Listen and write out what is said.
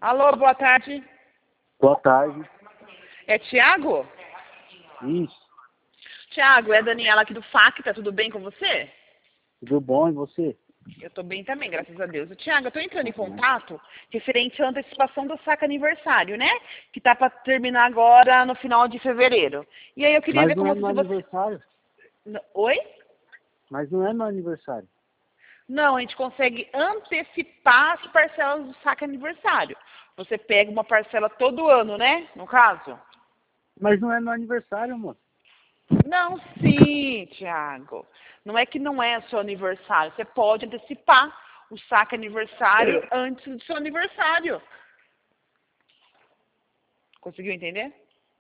Alô, boa tarde. Boa tarde. É Tiago? Isso. Tiago, é a Daniela aqui do FAC, tá tudo bem com você? Tudo bom, e você? Eu tô bem também, graças a Deus. Tiago, eu tô entrando em contato referente à antecipação do saque aniversário, né? Que tá pra terminar agora no final de fevereiro. E aí eu queria Mas ver não como é meu aniversário. Oi? Mas não é meu aniversário. Não, a gente consegue antecipar as parcelas do saque aniversário. Você pega uma parcela todo ano, né? No caso? Mas não é meu aniversário, moço. Não, sim, Tiago. Não é que não é seu aniversário. Você pode antecipar o saque aniversário antes do seu aniversário. Conseguiu entender?